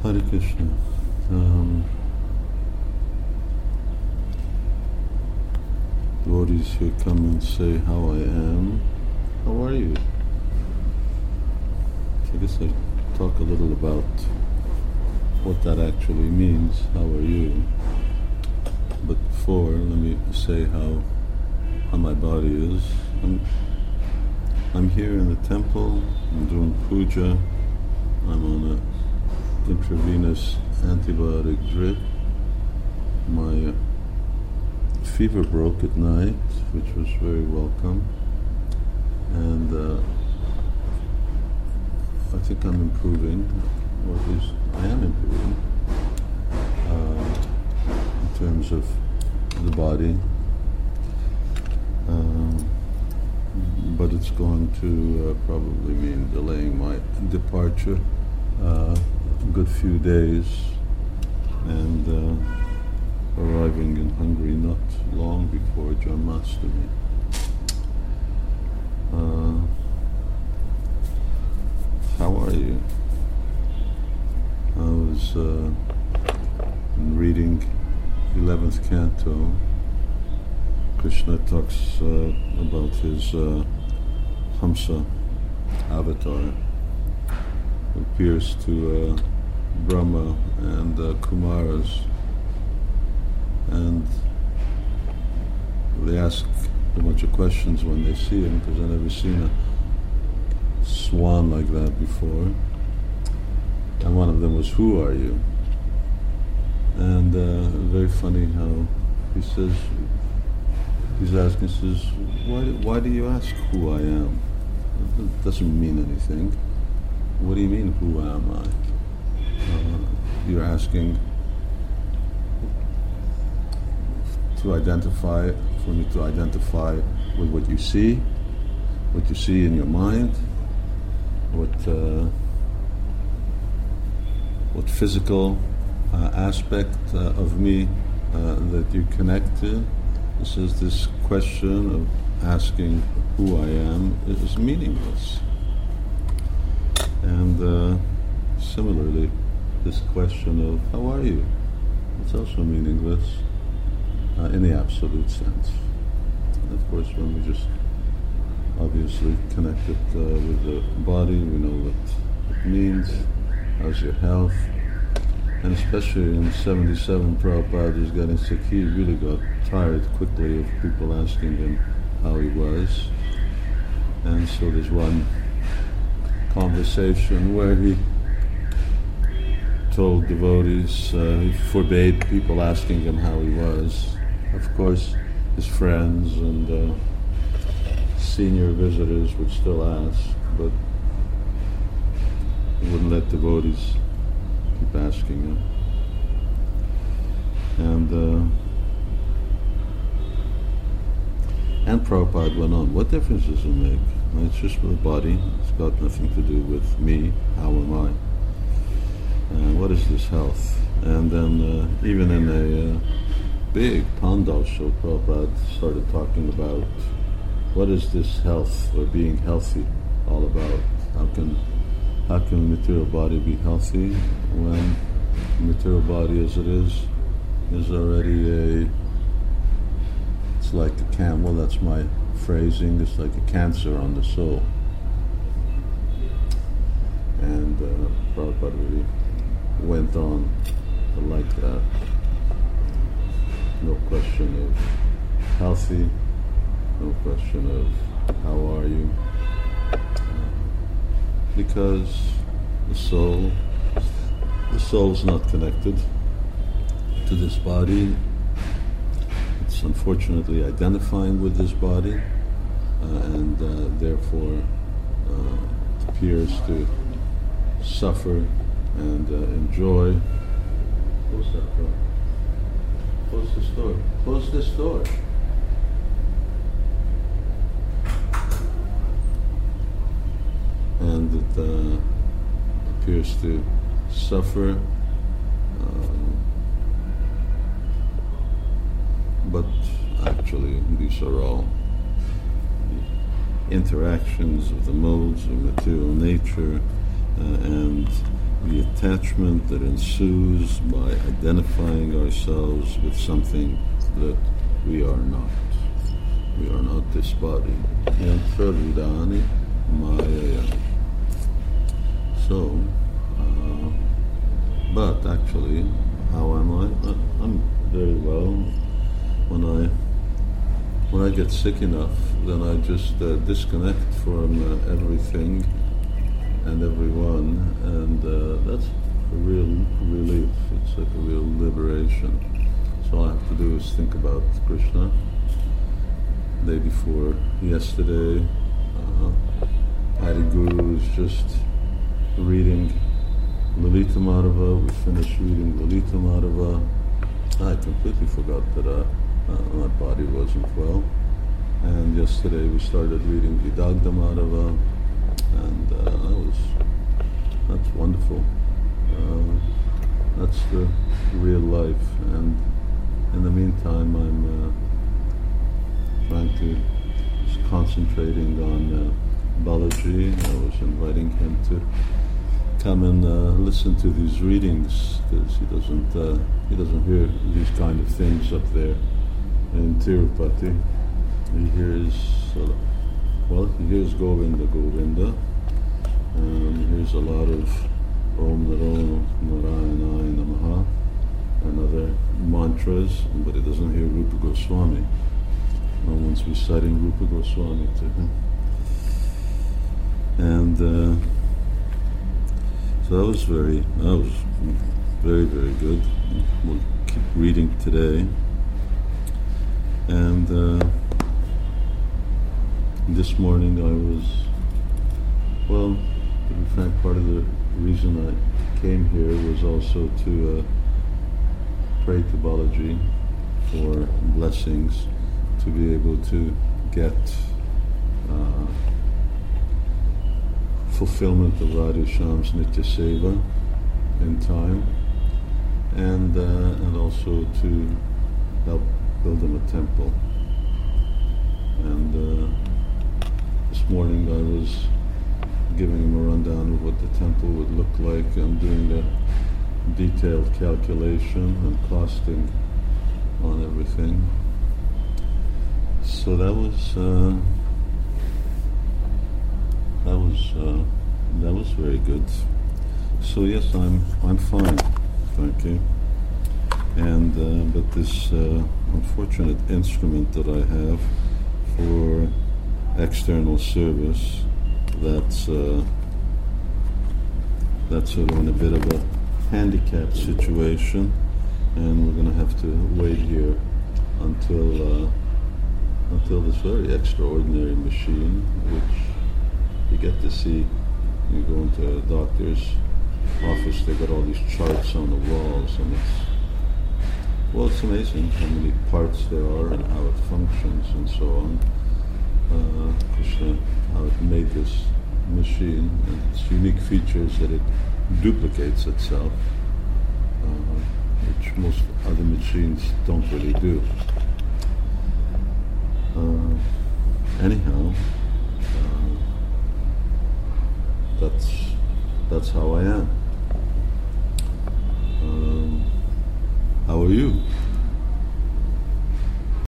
Hare Krishna. Devotees here come and say how I am. How are you? So I guess I talk a little about what that actually means. How are you? But before, let me say how my body is. I'm here in the temple. I'm doing puja. I'm on a intravenous antibiotic drip. My fever broke at night, which was very welcome, and I think I'm improving, or at least I am improving in terms of the body, but it's going to probably mean delaying my departure a good few days, and arriving in Hungary not long before Janmashtami. How are you? I was reading 11th canto. Krishna talks about his Hamsa avatar, who appears to Brahma and Kumaras, and they ask a bunch of questions when they see him, because I've never seen a swan like that before. And one of them was, "Who are you?" And very funny how he says, he's asking, he says, why do you ask who I am? It doesn't mean anything. What do you mean, who am I? You're asking to identify, for me to identify with what you see in your mind, what physical aspect of me that you connect to. This is this question of asking who I am is meaningless. And similarly, this question of how are you, it's also meaningless in the absolute sense. And of course, when we just obviously connect it with the body, we know what it means. How's your health? And especially in 77, Prabhupada was getting sick. He really got tired quickly of people asking him how he was. And so there's one conversation where he told devotees, he forbade people asking him how he was. Of course, his friends and senior visitors would still ask, but he wouldn't let devotees keep asking him. And Prabhupada went on, what difference does it make? Well, it's just for the body. It's got nothing to do with me. How am I? What is this health? And then even in a big Pandal show, Prabhupada started talking about what is this health or being healthy all about? How can the material body be healthy when the material body as it is already it's like a camel, that's my phrasing, it's like a cancer on the soul. And Prabhupada really went on like that. No question of healthy, no question of how are you, because the soul's not connected to this body. It's unfortunately identifying with this body, and therefore appears to suffer and enjoy. Close that door. Close this door. Close this door. And it appears to suffer, but actually these are all interactions of the modes of material nature, and the attachment that ensues by identifying ourselves with something that we are not. We are not this body. Yantra Vidani Maya. So, but actually, how am I? I'm very well. When I get sick enough, then I just disconnect from everything and everyone, and that's a real relief. It's like a real liberation. So all I have to do is think about Krishna. Day before yesterday, Hari Guru is just reading Lalita Madhava. We finished reading Lalita Madhava. I completely forgot that my body wasn't well. And yesterday we started reading Vidagdha Madhava, and that's wonderful. That's the real life. And in the meantime, I'm concentrating on Balaji. I was inviting him to come and listen to these readings, because he doesn't hear these kind of things up there in Tirupati. He hears Govinda Govinda, and he hears a lot of Om Namo Narayanaaya Namaha and other mantras, but he doesn't hear Rupa Goswami. No one's reciting Rupa Goswami to him. And so that was very, very good. We'll keep reading today. And this morning I was, to be frank, part of the reason I came here was also to pray to Balaji for blessings, to be able to get fulfillment of Radha Shyam's Nitya Seva in time, and also to help build him a temple. And this morning I was giving him a rundown of what the temple would look like and doing a detailed calculation and costing on everything. So that was very good. So yes, I'm fine, thank you. And but this unfortunate instrument that I have for external service, that's sort of in a bit of a handicapped situation, and we're going to have to wait here until this very extraordinary machine, which you get to see. You go into a doctor's office, they got all these charts on the walls, and it's amazing how many parts there are and how it functions and so on. Krishna, how it made this machine, and its unique features that it duplicates itself, which most other machines don't really do. Anyhow, that's how I am. How are you?